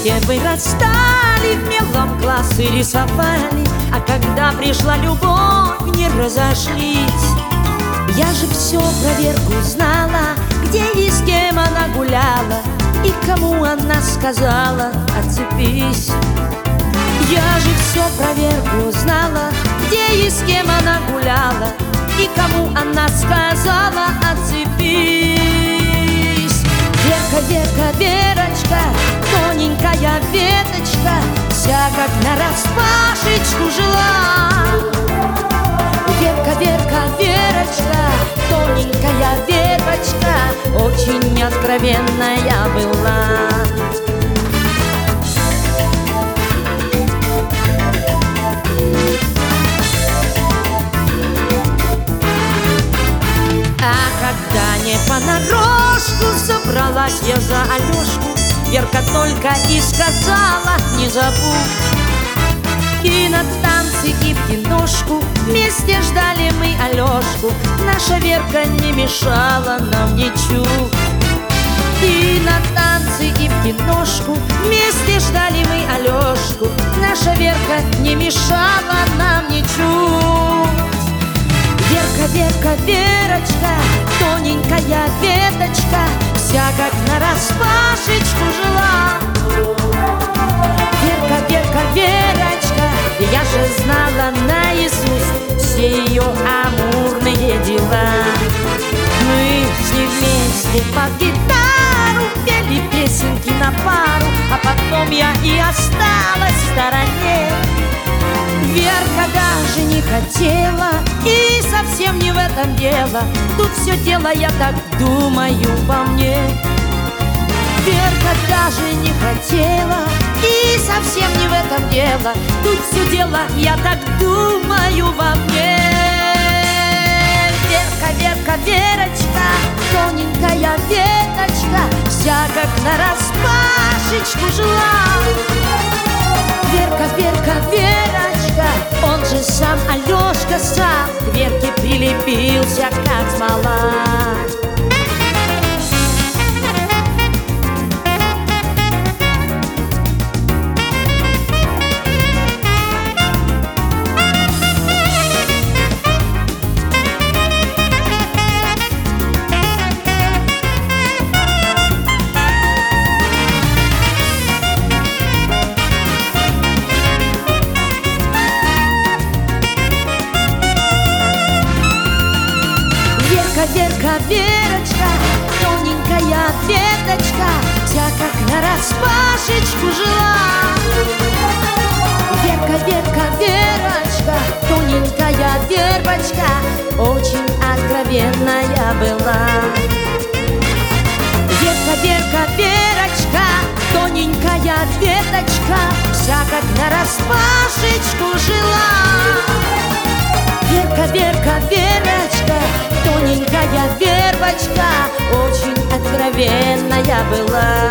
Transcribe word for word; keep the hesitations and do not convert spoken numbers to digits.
вместе вырастали, в мелом классы рисовали, а когда пришла любовь, не разошлись. Я же все про Верку знала, где и с кем она гуляла, и кому она сказала: отцепись. Я же все про Верку знала, где и с кем она гуляла, и кому она сказала: отцепись. Верка, Верка, Верочка, тоненькая веточка, вся как нараспашечку жила. Верка, Верка, Верочка, тоненькая веточка, очень откровенная была. А когда не понарошку собралась я за Алешку, Верка только и сказала: не забудь. И на танцы, и в киношку вместе ждали мы Алешку, наша Верка не мешала нам ничуть. И на танцы, и в киношку вместе ждали мы Алешку, наша Верка не мешала нам ничуть. Верка, Верка, Верочка, тоненькая веточка, вся как нараспашечку жила. Верка, Верка, Верочка, я же знала наизусть все ее амурные дела. Мы с ней вместе под гитару пели песенки на пару, а потом я и осталась в стороне. Верка даже не хотела, и совсем не в этом дело, тут все дело, я так думаю, во мне. Верка даже не хотела, и совсем не в этом дело, тут все дело, я так думаю, во мне. Верка, Верка, Верочка, тоненькая веточка, вся как нараспашечку жила. Верка, Верка, Верочка, он же сам Алешка сам к Верке прилепился, как смола. Верка, Верка, Верочка, тоненькая веточка, вся как нараспашечку жила. Верка, Верка, Верочка, тоненькая вербочка, очень откровенная была. Верка, Верка, Верочка, тоненькая веточка, вся как нараспашечку жила. Верка, Верка, Верочка, тоненькая вербочка, очень откровенная была.